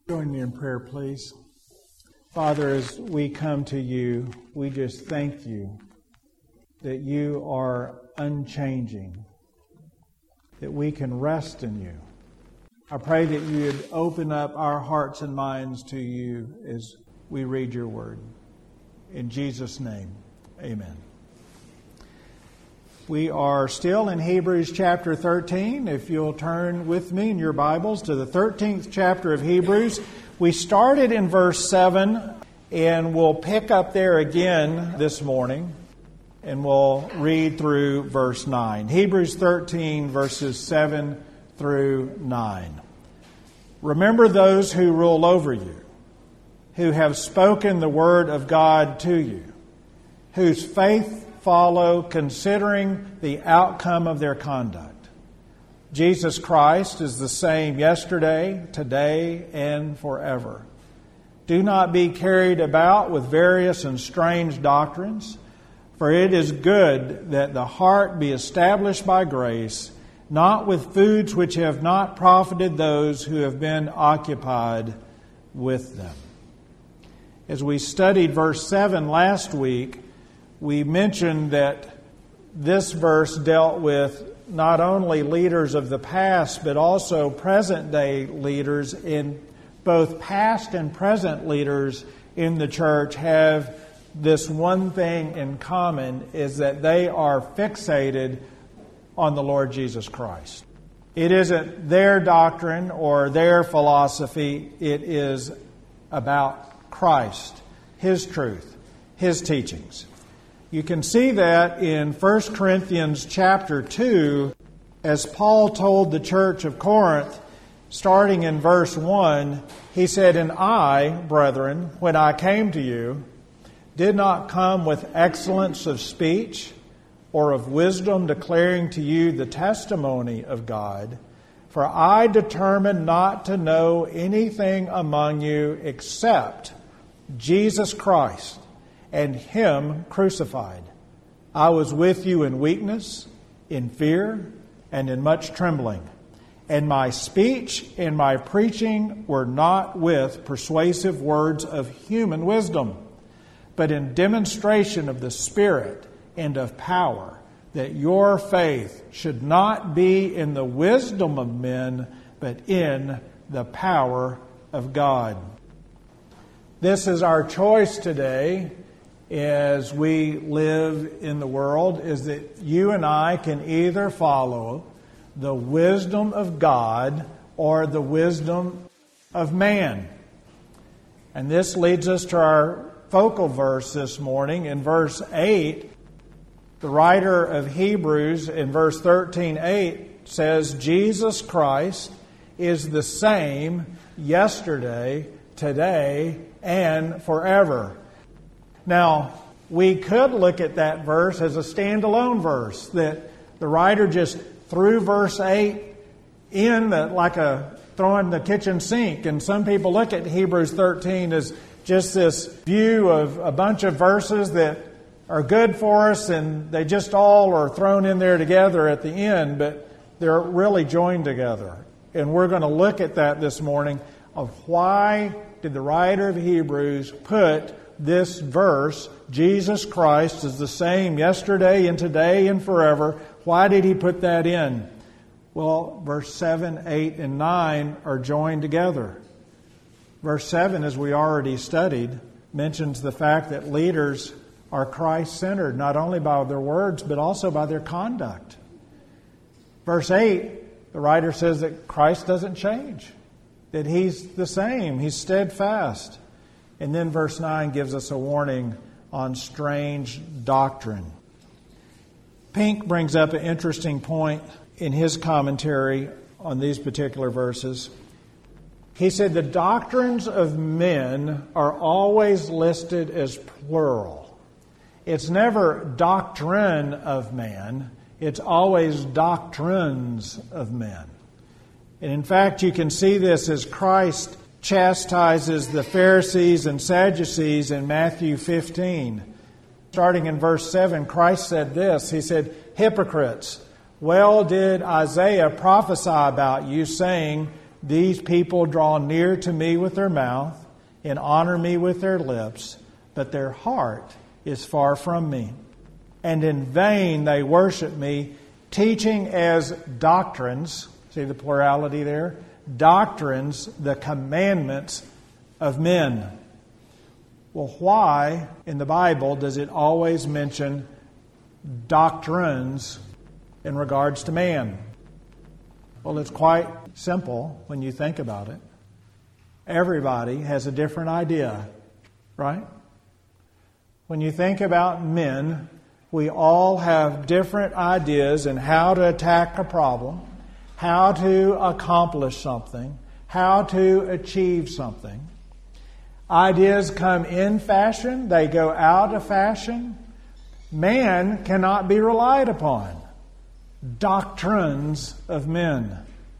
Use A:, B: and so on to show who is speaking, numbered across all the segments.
A: Join me in prayer, please. Father, as we come to you, we just thank you that you are unchanging, that we can rest in you. I pray that you would open up our hearts and minds to you as we read your word. In Jesus' name, amen. We are still in Hebrews chapter 13. If you'll turn with me in your Bibles to the 13th chapter of Hebrews. We started in verse 7, and we'll pick up there again this morning, and we'll read through verse 9. Hebrews 13, verses 7 through 9. Remember those who rule over you, who have spoken the word of God to you, whose faith follow, considering the outcome of their conduct. Jesus Christ is the same yesterday, today, and forever. Do not be carried about with various and strange doctrines, for it is good that the heart be established by grace, not with foods which have not profited those who have been occupied with them. As we studied verse 7 last week, we mentioned that this verse dealt with not only leaders of the past, but also present-day leaders. In both past and present leaders in the church have this one thing in common, is that they are fixated on the Lord Jesus Christ. It isn't their doctrine or their philosophy. It is about Christ, His truth, His teachings. You can see that in 1 Corinthians chapter 2, as Paul told the church of Corinth, starting in verse 1, he said, "And I, brethren, when I came to you, did not come with excellence of speech or of wisdom declaring to you the testimony of God, for I determined not to know anything among you except Jesus Christ and Him crucified. I was with you in weakness, in fear, and in much trembling. And my speech and my preaching were not with persuasive words of human wisdom, but in demonstration of the Spirit and of power, that your faith should not be in the wisdom of men, but in the power of God." This is our choice today as we live in the world, is that you and I can either follow the wisdom of God or the wisdom of man. And this leads us to our focal verse this morning. In verse 8, the writer of Hebrews in verse 13:8 says, Jesus Christ is the same yesterday, today, and forever. Now, we could look at that verse as a standalone verse, that the writer just threw verse 8 in like throwing the kitchen sink. And some people look at Hebrews 13 as just this view of a bunch of verses that are good for us, and they just all are thrown in there together at the end, but they're really joined together. And we're going to look at that this morning, of why did the writer of Hebrews put this verse, Jesus Christ is the same yesterday and today and forever. Why did he put that in? Well, verse 7, 8, and 9 are joined together. Verse 7, as we already studied, mentions the fact that leaders are Christ-centered, not only by their words, but also by their conduct. Verse 8, the writer says that Christ doesn't change, that He's the same, He's steadfast. And then verse 9 gives us a warning on strange doctrine. Pink brings up an interesting point in his commentary on these particular verses. He said the doctrines of men are always listed as plural. It's never doctrine of man. It's always doctrines of men. And in fact, you can see this as Christ chastises the Pharisees and Sadducees in Matthew 15. Starting in verse 7, Christ said this. He said, "Hypocrites, well did Isaiah prophesy about you, saying, These people draw near to me with their mouth and honor me with their lips, but their heart is far from me. And in vain they worship me, teaching as doctrines," see the plurality there? "Doctrines, the commandments of men." Well, why in the Bible does it always mention doctrines in regards to man? Well, it's quite simple when you think about it. Everybody has a different idea, right? When you think about men, we all have different ideas in how to attack a problem, how to accomplish something, how to achieve something. Ideas come in fashion, they go out of fashion. Man cannot be relied upon. Doctrines of men.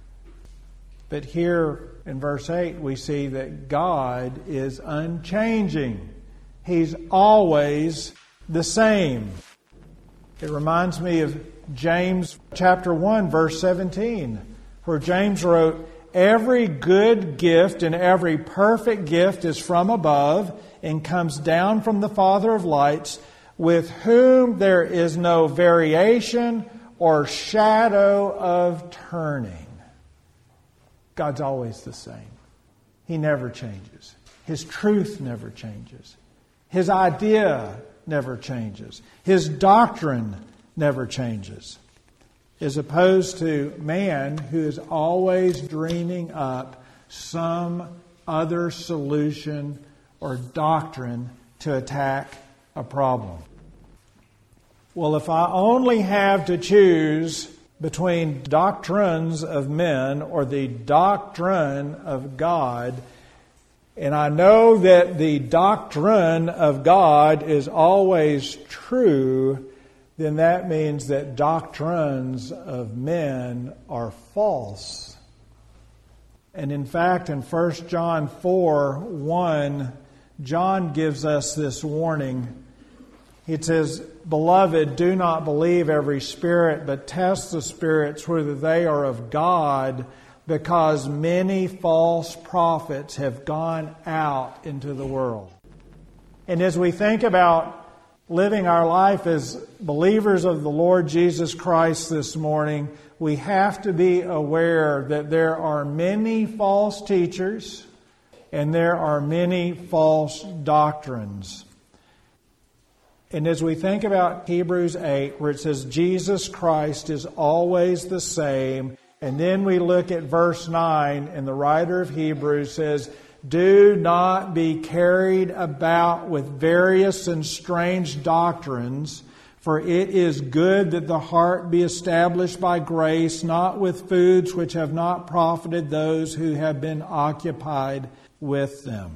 A: But here in verse 8 we see that God is unchanging. He's always the same. It reminds me of James chapter 1 verse 17, where James wrote, "Every good gift and every perfect gift is from above and comes down from the Father of lights, with whom there is no variation or shadow of turning." God's always the same. He never changes. His truth never changes. His idea never changes. His doctrine never changes. As opposed to man, who is always dreaming up some other solution or doctrine to attack a problem. Well, if I only have to choose between doctrines of men or the doctrine of God, and I know that the doctrine of God is always true, then that means that doctrines of men are false. And in fact, in 1 John 4:1, John gives us this warning. It says, "Beloved, do not believe every spirit, but test the spirits whether they are of God, because many false prophets have gone out into the world." And as we think about living our life as believers of the Lord Jesus Christ this morning, we have to be aware that there are many false teachers and there are many false doctrines. And as we think about Hebrews 8, where it says Jesus Christ is always the same, and then we look at verse 9, and the writer of Hebrews says, "Do not be carried about with various and strange doctrines, for it is good that the heart be established by grace, not with foods which have not profited those who have been occupied with them."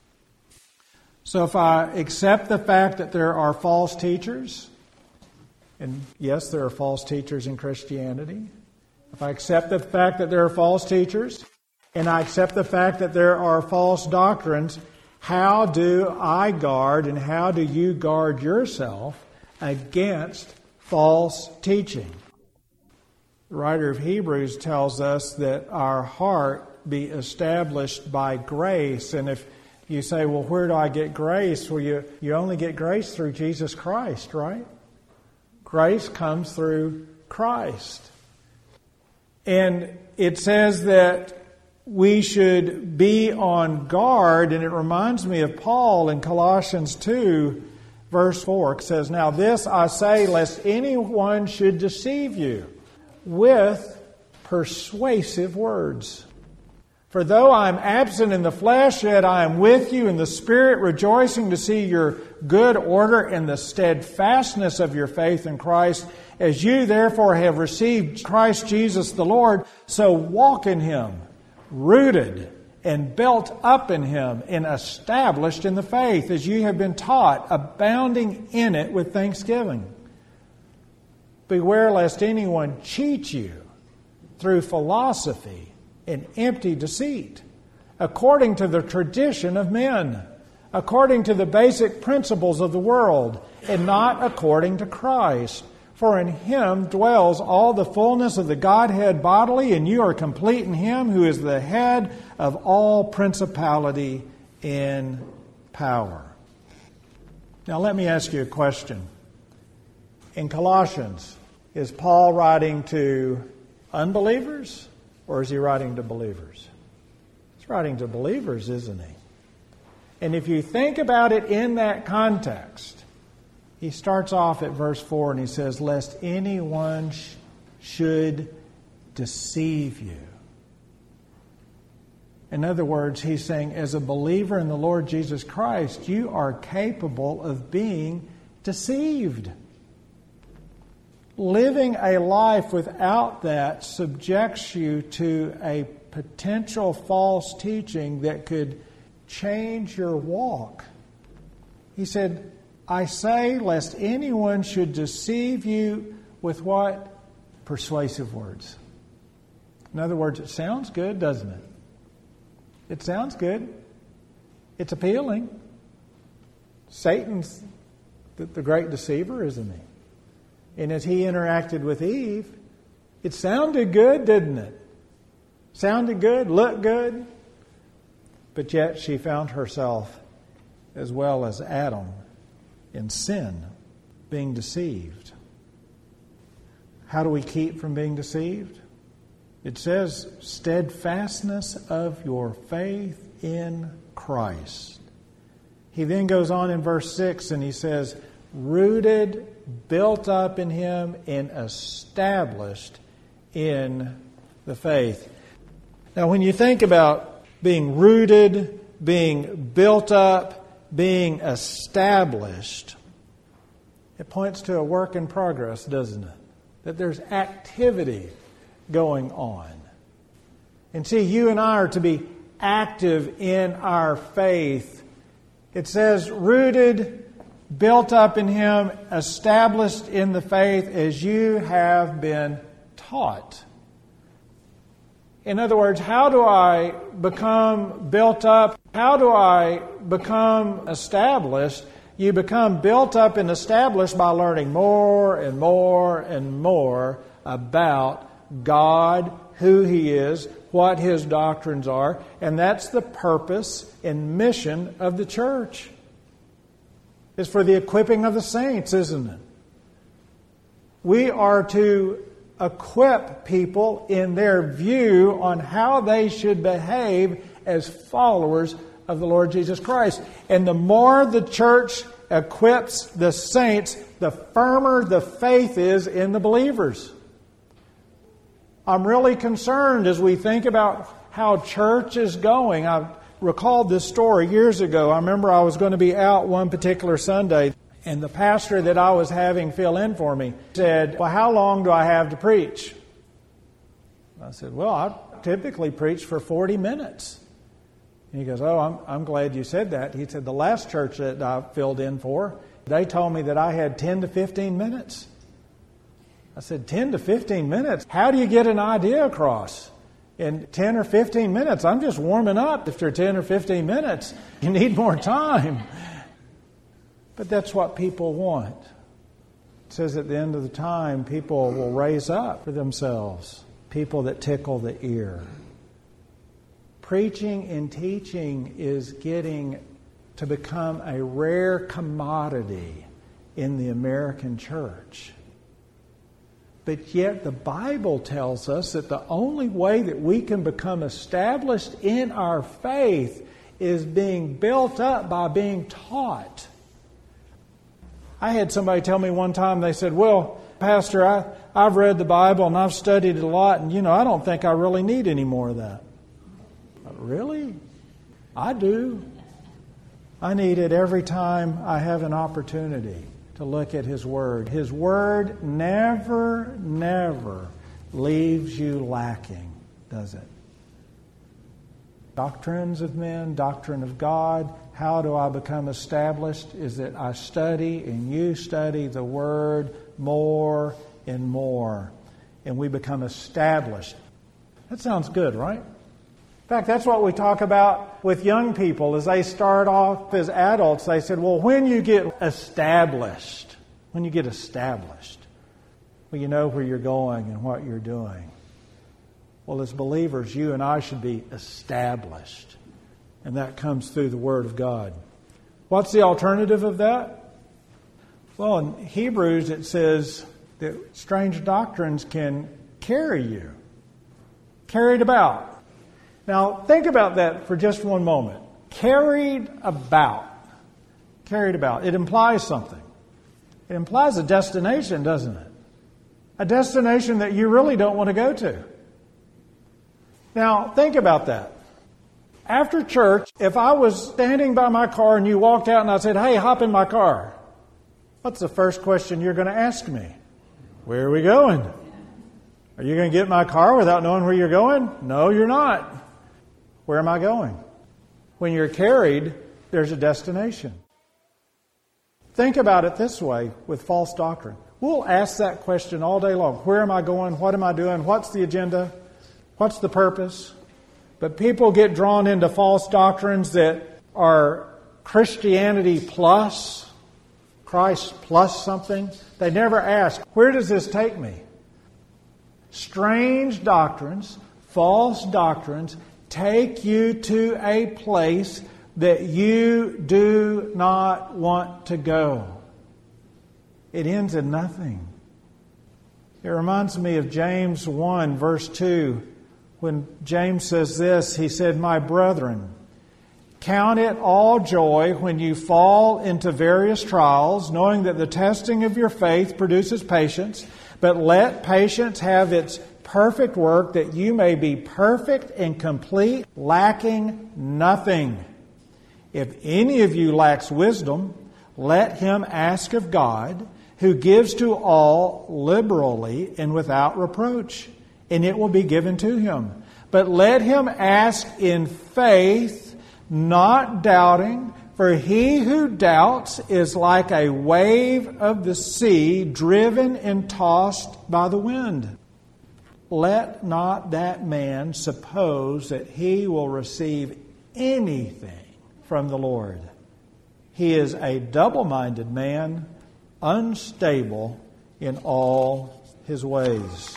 A: So if I accept the fact that there are false teachers, and yes, there are false teachers in Christianity. If I accept the fact that there are false teachers, and I accept the fact that there are false doctrines, how do I guard and how do you guard yourself against false teaching? The writer of Hebrews tells us that our heart be established by grace. And if you say, well, where do I get grace? Well, you only get grace through Jesus Christ, right? Grace comes through Christ. And it says that we should be on guard, and it reminds me of Paul in Colossians 2, verse 4. It says, "Now this I say, lest anyone should deceive you with persuasive words. For though I am absent in the flesh, yet I am with you in the Spirit, rejoicing to see your good order and the steadfastness of your faith in Christ. As you therefore have received Christ Jesus the Lord, so walk in Him, rooted and built up in Him and established in the faith, as you have been taught, abounding in it with thanksgiving. Beware lest anyone cheat you through philosophy and empty deceit, according to the tradition of men, according to the basic principles of the world, and not according to Christ. For in Him dwells all the fullness of the Godhead bodily, and you are complete in Him who is the head of all principality and power. Now let me ask you a question. In Colossians, is Paul writing to unbelievers or is he writing to believers? He's writing to believers, isn't he? And if you think about it in that context, he starts off at verse 4 and he says, lest anyone should deceive you. In other words, he's saying, as a believer in the Lord Jesus Christ, you are capable of being deceived. Living a life without that subjects you to a potential false teaching that could change your walk. He said, I say, lest anyone should deceive you with what? Persuasive words. In other words, it sounds good, doesn't it? It sounds good. It's appealing. Satan's the great deceiver, isn't he? And as he interacted with Eve, it sounded good, didn't it? Sounded good, looked good. But yet she found herself, as well as Adam, in sin, being deceived. How do we keep from being deceived? It says, steadfastness of your faith in Christ. He then goes on in verse 6 and he says, rooted, built up in Him, and established in the faith. Now, when you think about being rooted, being built up, being established, it points to a work in progress, doesn't it? That there's activity going on. And see, you and I are to be active in our faith. It says, rooted, built up in Him, established in the faith as you have been taught. In other words, how do I become built up? How do I become established? You become built up and established by learning more and more and more about God, who He is, what His doctrines are, and that's the purpose and mission of the church. It's for the equipping of the saints, isn't it? We are to equip people in their view on how they should behave as followers of the Lord Jesus Christ. And the more the church equips the saints, the firmer the faith is in the believers. I'm really concerned as we think about how church is going. I recalled this story years ago. I remember I was going to be out one particular Sunday, and the pastor that I was having fill in for me said, well, how long do I have to preach? I said, well, I typically preach for 40 minutes. And he goes, oh, I'm glad you said that. He said, the last church that I filled in for, they told me that I had 10 to 15 minutes. I said, 10 to 15 minutes? How do you get an idea across? In 10 or 15 minutes, I'm just warming up. After 10 or 15 minutes, you need more time. But that's what people want. It says at the end of the time, people will raise up for themselves, people that tickle the ear. Preaching and teaching is getting to become a rare commodity in the American church. But yet the Bible tells us that the only way that we can become established in our faith is being built up by being taught. I had somebody tell me one time, they said, well, Pastor, I've read the Bible and I've studied it a lot, and I don't think I really need any more of that. Really? I do. I need it every time I have an opportunity to look at His Word. His Word never leaves you lacking, does it? Doctrines of men, doctrine of God. How do I become established? Is that I study and you study the Word more and more. And we become established. That sounds good, right? In fact, that's what we talk about with young people as they start off as adults. They said, well, when you get established, Well, you know where you're going and what you're doing. Well, as believers, you and I should be established. And that comes through the Word of God. What's the alternative of that? Well, in Hebrews it says that strange doctrines can carry you. Carried about. Now, think about that for just one moment. Carried about. Carried about. It implies something. It implies a destination, doesn't it? A destination that you really don't want to go to. Now, think about that. After church, if I was standing by my car and you walked out and I said, "Hey, hop in my car," what's the first question you're going to ask me? Where are we going? Are you going to get in my car without knowing where you're going? No, you're not. Where am I going? When you're carried, there's a destination. Think about it this way with false doctrine. We'll ask that question all day long. Where am I going? What am I doing? What's the agenda? What's the purpose? But people get drawn into false doctrines that are Christianity plus, Christ plus something. They never ask, where does this take me? Strange doctrines, false doctrines, take you to a place that you do not want to go. It ends in nothing. It reminds me of James 1, verse 2. When James says this, he said, "My brethren, count it all joy when you fall into various trials, knowing that the testing of your faith produces patience. But let patience have its perfect work, that you may be perfect and complete, lacking nothing. If any of you lacks wisdom, let him ask of God, who gives to all liberally and without reproach, and it will be given to him. But let him ask in faith, not doubting, for he who doubts is like a wave of the sea, driven and tossed by the wind. Let not that man suppose that he will receive anything from the Lord. He is a double-minded man, unstable in all his ways."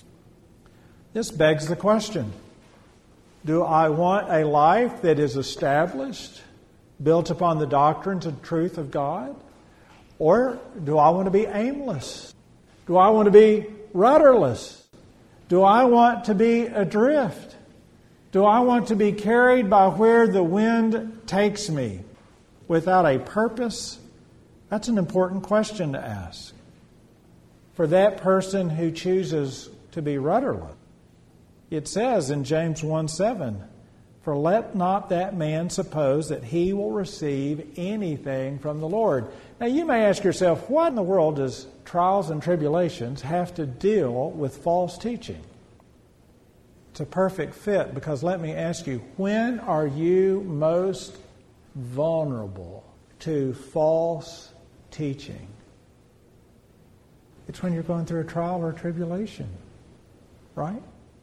A: This begs the question, do I want a life that is established, built upon the doctrines and truth of God? Or do I want to be aimless? Do I want to be rudderless? Do I want to be adrift? Do I want to be carried by where the wind takes me without a purpose? That's an important question to ask for that person who chooses to be rudderless. It says in James 1:7, "For let not that man suppose that he will receive anything from the Lord." Now you may ask yourself, what in the world does trials and tribulations have to deal with false teaching? It's a perfect fit, because let me ask you, when are you most vulnerable to false teaching? It's when you're going through a trial or a tribulation, right?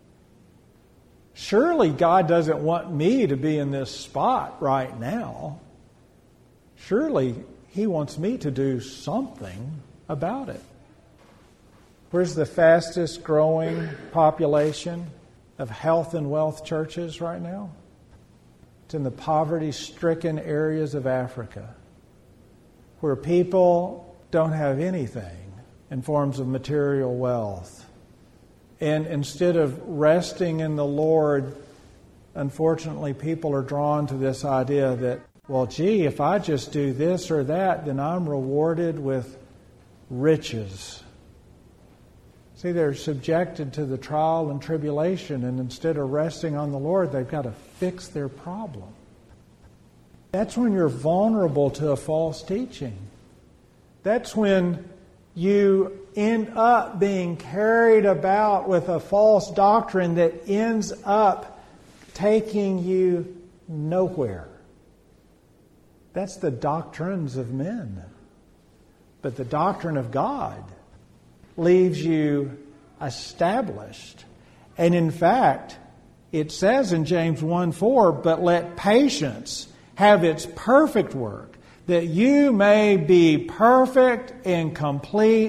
A: Surely God doesn't want me to be in this spot right now. Surely He wants me to do something about it. Where's the fastest growing population of health and wealth churches right now? It's in the poverty-stricken areas of Africa, where people don't have anything in forms of material wealth. And instead of resting in the Lord, unfortunately, people are drawn to this idea that, well, gee, if I just do this or that, then I'm rewarded with riches. See, they're subjected to the trial and tribulation, and instead of resting on the Lord, they've got to fix their problem. That's when you're vulnerable to a false teaching. That's when you end up being carried about with a false doctrine that ends up taking you nowhere. That's the doctrines of men. But the doctrine of God leaves you established. And in fact, it says in James 1:4, "But let patience have its perfect work, that you may be perfect and complete,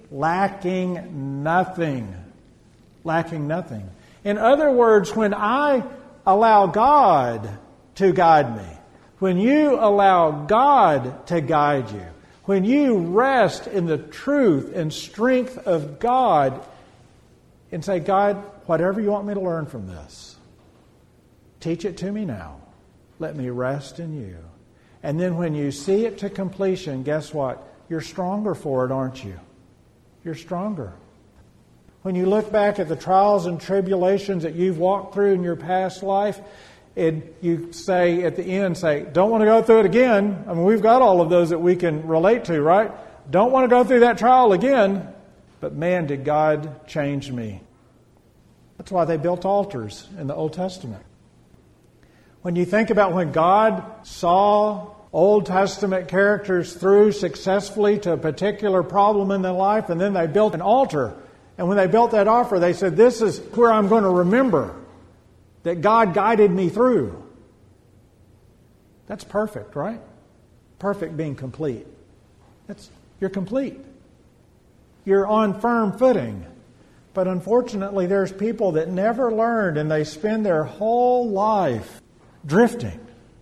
A: lacking nothing. Lacking nothing. In other words, when I allow God to guide me, when you allow God to guide you, when you rest in the truth and strength of God and say, God, whatever you want me to learn from this, teach it to me now. Let me rest in you. And then when you see it to completion, guess what? You're stronger for it, aren't you? You're stronger. When you look back at the trials and tribulations that you've walked through in your past life, and you say at the end, don't want to go through it again. I mean, we've got all of those that we can relate to, right? Don't want to go through that trial again. But man, did God change me. That's why they built altars in the Old Testament. When you think about when God saw Old Testament characters through successfully to a particular problem in their life, and then they built an altar. And when they built that altar, they said, this is where I'm going to remember that God guided me through. That's perfect, right? Perfect being complete. You're complete. You're on firm footing. But unfortunately, there's people that never learned, and they spend their whole life drifting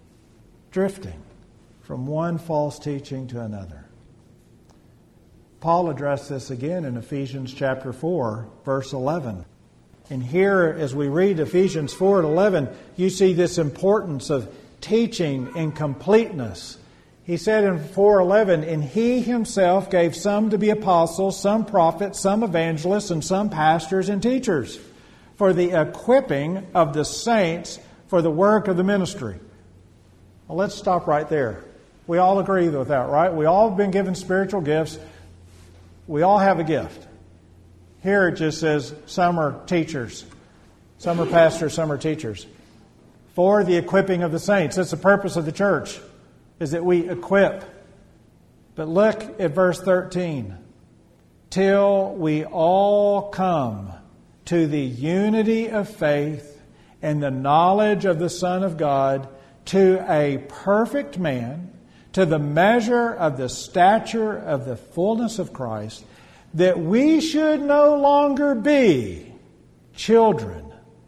A: from one false teaching to another. Paul addressed this again in Ephesians chapter 4, verse 11. And here, as we read Ephesians 4:11, you see this importance of teaching and completeness. He said in 4:11, and He Himself gave some to be apostles, some prophets, some evangelists, and some pastors and teachers, for the equipping of the saints for the work of the ministry. Well, let's stop right there. We all agree with that, right? We all have been given spiritual gifts. We all have a gift. Here it just says some are teachers, some are pastors, some are teachers. For the equipping of the saints. That's the purpose of the church, is that we equip. But look at verse 13. Till we all come to the unity of faith and the knowledge of the Son of God, to a perfect man, to the measure of the stature of the fullness of Christ, that we should no longer be children,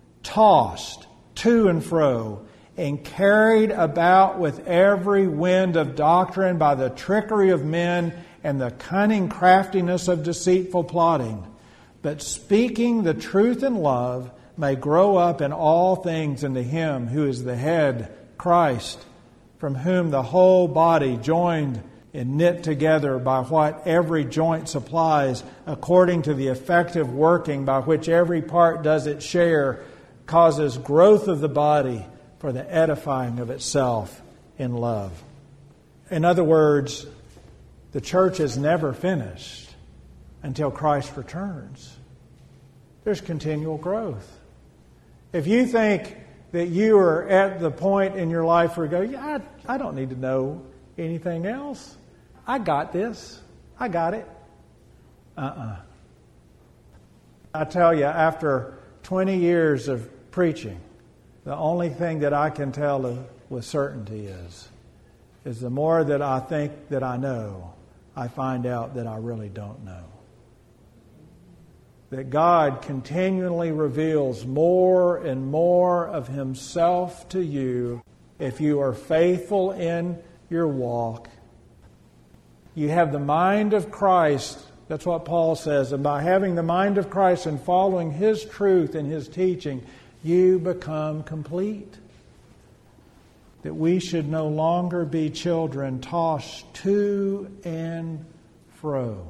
A: tossed to and fro, and carried about with every wind of doctrine by the trickery of men and the cunning craftiness of deceitful plotting, but speaking the truth in love may grow up in all things into Him who is the head, Christ, from whom the whole body, joined and knit together by what every joint supplies, according to the effective working by which every part does its share, causes growth of the body for the edifying of itself in love. In other words, the church is never finished until Christ returns. There's continual growth. If you think that you are at the point in your life where you go, I don't need to know anything else. I got this. I got it. I tell you, after 20 years of preaching, the only thing that I can tell with certainty is the more that I think that I know, I find out that I really don't know. That God continually reveals more and more of Himself to you if you are faithful in your walk. You have the mind of Christ. That's what Paul says. And by having the mind of Christ and following His truth and His teaching, you become complete. That we should no longer be children tossed to and fro.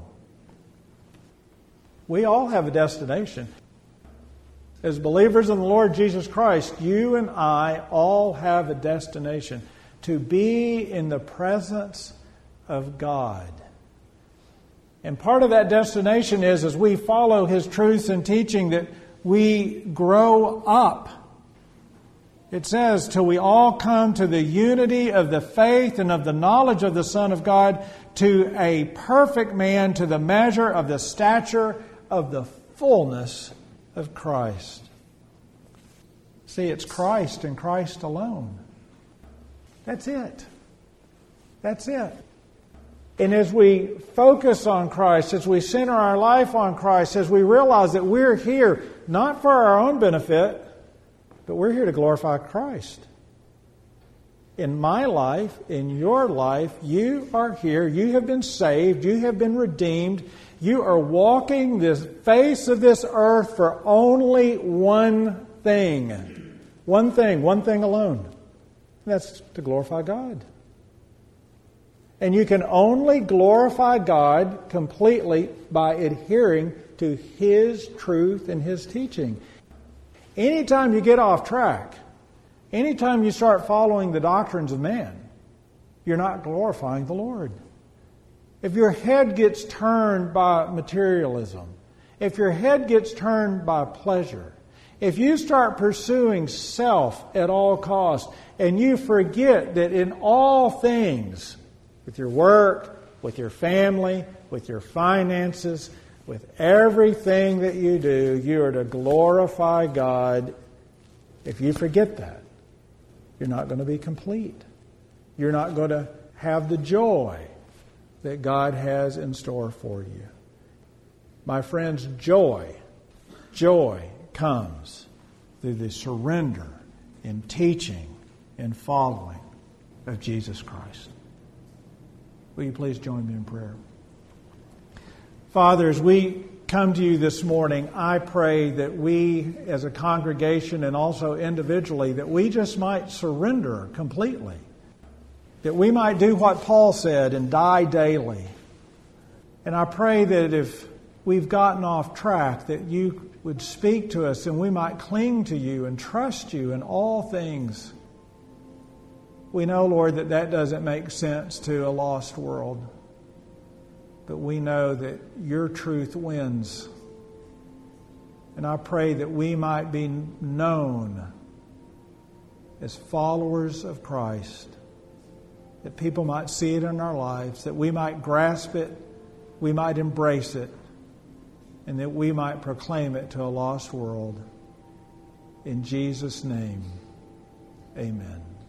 A: We all have a destination. As believers in the Lord Jesus Christ, you and I all have a destination. To be in the presence of God. And part of that destination is, as we follow His truths and teaching, that we grow up. It says, till we all come to the unity of the faith and of the knowledge of the Son of God, to a perfect man, to the measure of the stature of the fullness of Christ. See, it's Christ and Christ alone. That's it. That's it. And as we focus on Christ, as we center our life on Christ, as we realize that we're here not for our own benefit, but we're here to glorify Christ. In my life, in your life, you are here. You have been saved. You have been redeemed. You are walking the face of this earth for only one thing. One thing alone. And that's to glorify God. And you can only glorify God completely by adhering to His truth and His teaching. Anytime you get off track, anytime you start following the doctrines of man, you're not glorifying the Lord. If your head gets turned by materialism, if your head gets turned by pleasure, if you start pursuing self at all costs, and you forget that in all things, with your work, with your family, with your finances, with everything that you do, you are to glorify God. If you forget that, you're not going to be complete. You're not going to have the joy that God has in store for you. My friends, joy comes through the surrender and teaching and following of Jesus Christ. Will you please join me in prayer? Father, as we come to you this morning, I pray that we as a congregation and also individually, that we just might surrender completely. That we might do what Paul said and die daily. And I pray that if we've gotten off track, that you would speak to us and we might cling to you and trust you in all things. We know, Lord, that that doesn't make sense to a lost world. But we know that your truth wins. And I pray that we might be known as followers of Christ. That people might see it in our lives. That we might grasp it. We might embrace it. And that we might proclaim it to a lost world. In Jesus' name, amen.